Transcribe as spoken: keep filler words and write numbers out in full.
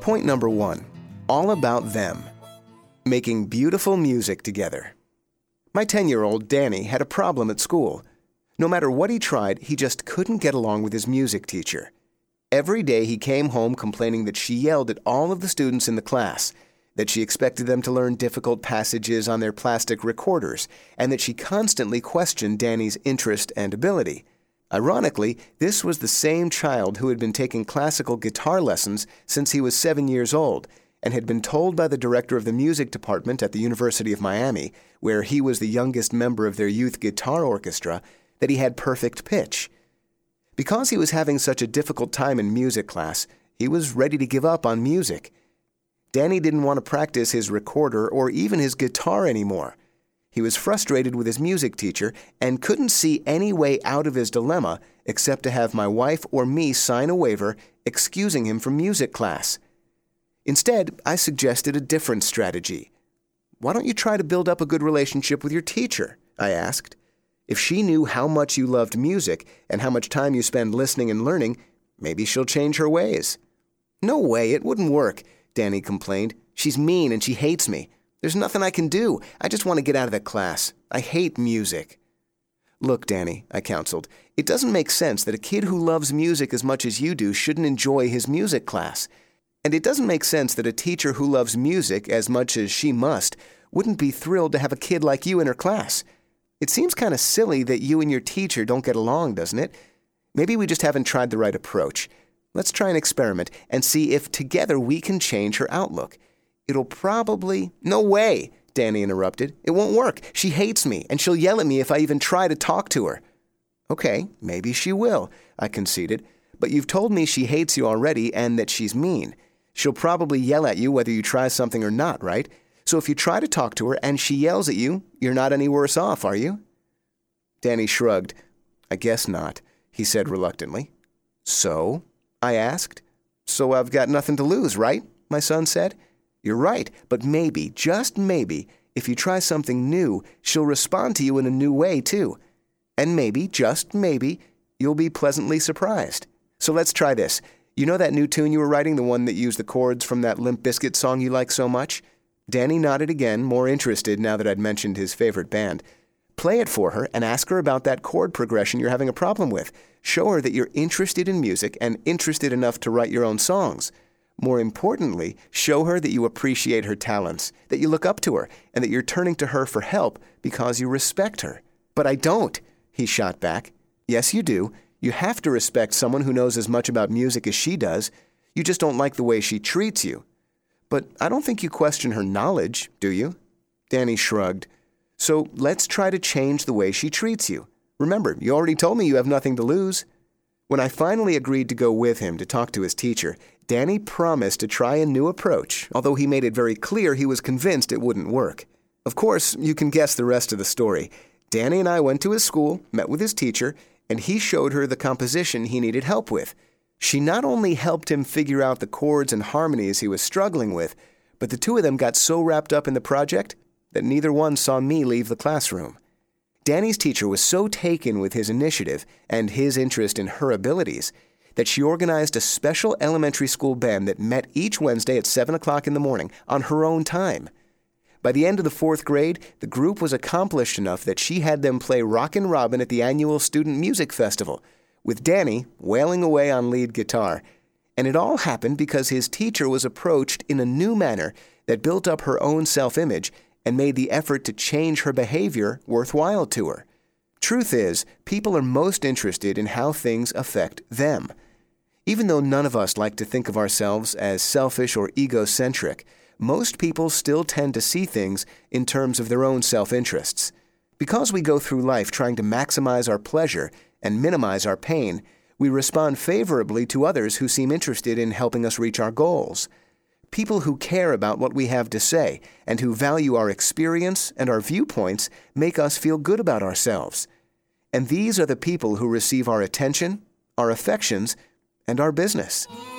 Point number one, all about them. Making beautiful music together. My ten-year-old, Danny, had a problem at school. No matter what he tried, he just couldn't get along with his music teacher. Every day he came home complaining that she yelled at all of the students in the class, that she expected them to learn difficult passages on their plastic recorders, and that she constantly questioned Danny's interest and ability. Ironically, this was the same child who had been taking classical guitar lessons since he was seven years old, and had been told by the director of the music department at the University of Miami, where he was the youngest member of their youth guitar orchestra, that he had perfect pitch. Because he was having such a difficult time in music class, he was ready to give up on music. Danny didn't want to practice his recorder or even his guitar anymore. He was frustrated with his music teacher and couldn't see any way out of his dilemma except to have my wife or me sign a waiver excusing him from music class. Instead, I suggested a different strategy. "Why don't you try to build up a good relationship with your teacher?" I asked. "If she knew how much you loved music and how much time you spend listening and learning, maybe she'll change her ways." "No way, it wouldn't work," Danny complained. "She's mean and she hates me. There's nothing I can do. I just want to get out of that class. I hate music." "Look, Danny," I counseled, "it doesn't make sense that a kid who loves music as much as you do shouldn't enjoy his music class. And it doesn't make sense that a teacher who loves music as much as she must wouldn't be thrilled to have a kid like you in her class. It seems kind of silly that you and your teacher don't get along, doesn't it? Maybe we just haven't tried the right approach. Let's try an experiment and see if together we can change her outlook. It'll probably—" "No way," Danny interrupted. "It won't work. She hates me, and she'll yell at me if I even try to talk to her." "Okay, maybe she will," I conceded. "But you've told me she hates you already and that she's mean. She'll probably yell at you whether you try something or not, right? So if you try to talk to her and she yells at you, you're not any worse off, are you?" Danny shrugged. "I guess not," he said reluctantly. "So?" I asked. "So I've got nothing to lose, right?" my son said. "You're right, but maybe, just maybe, if you try something new, she'll respond to you in a new way, too. And maybe, just maybe, you'll be pleasantly surprised. So let's try this. You know that new tune you were writing, the one that used the chords from that Limp Bizkit song you like so much?" Danny nodded again, more interested now that I'd mentioned his favorite band. "Play it for her and ask her about that chord progression you're having a problem with. Show her that you're interested in music and interested enough to write your own songs. More importantly, show her that you appreciate her talents, that you look up to her, and that you're turning to her for help because you respect her." "But I don't," he shot back. "Yes, you do. You have to respect someone who knows as much about music as she does. You just don't like the way she treats you." "But I don't think you question her knowledge, do you?" Danny shrugged. "So let's try to change the way she treats you. Remember, you already told me you have nothing to lose." When I finally agreed to go with him to talk to his teacher, Danny promised to try a new approach, although he made it very clear he was convinced it wouldn't work. Of course, you can guess the rest of the story. Danny and I went to his school, met with his teacher, and he showed her the composition he needed help with. She not only helped him figure out the chords and harmonies he was struggling with, but the two of them got so wrapped up in the project that neither one saw me leave the classroom. Danny's teacher was so taken with his initiative and his interest in her abilities that she organized a special elementary school band that met each Wednesday at seven o'clock in the morning on her own time. By the end of the fourth grade, the group was accomplished enough that she had them play Rockin' Robin at the annual Student Music Festival, with Danny wailing away on lead guitar. And it all happened because his teacher was approached in a new manner that built up her own self-image and made the effort to change her behavior worthwhile to her. Truth is, people are most interested in how things affect them. Even though none of us like to think of ourselves as selfish or egocentric, most people still tend to see things in terms of their own self-interests. Because we go through life trying to maximize our pleasure and minimize our pain, we respond favorably to others who seem interested in helping us reach our goals. People who care about what we have to say and who value our experience and our viewpoints make us feel good about ourselves. And these are the people who receive our attention, our affections, and our business.